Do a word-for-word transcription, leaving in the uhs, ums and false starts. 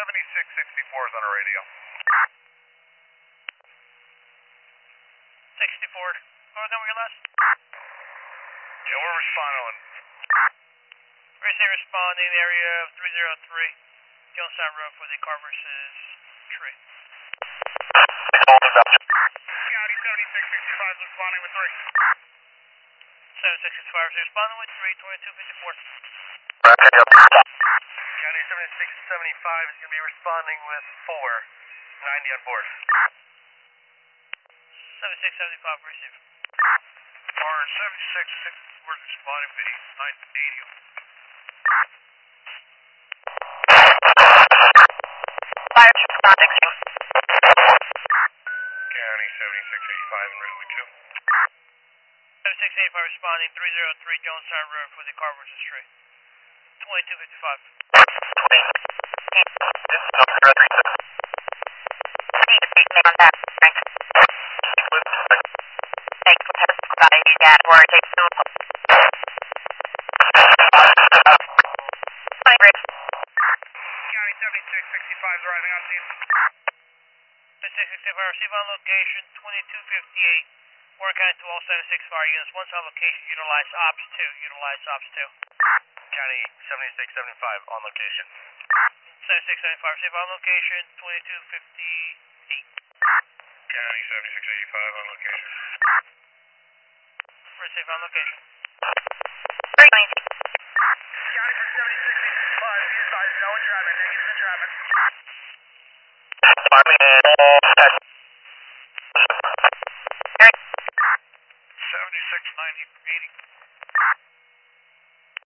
seventy-six sixty-four is on a radio. sixty-four. Oh, then we're last. Yeah, we're responding. Receive responding area of three zero three. Jonestown Road for the Carver's tree. County seventy-six sixty-five is responding with three. seventy-six sixty-five is responding with three, twenty-two fifty-four. County seventy-six seventy-five is going to be responding with four, ninety on board. seventy-six seventy-five receive. Or seventy-six sixty-four is responding with nine eighty. Fire responding to. County seventy-six eighty-five in route two. seventy-six eighty-five responding three zero three Jonestown Road for the Carver's tree. twenty-two fifty-five. County seventy-six sixty-five is arriving on scene. seventy-six sixty-five receive on location twenty-two fifty-eight. Warren County to all seventy-six fire units. Once on location, utilize ops two. Utilize ops two. County seventy-six seventy-five on location. seventy-six seventy-five receive on location twenty-two fifty-eight. County seventy-six eighty-five on location. Receive on location. County County for seventy-six sixty-five, be advised, no entrapment, negative entrapment. seventy-six ninety eighty.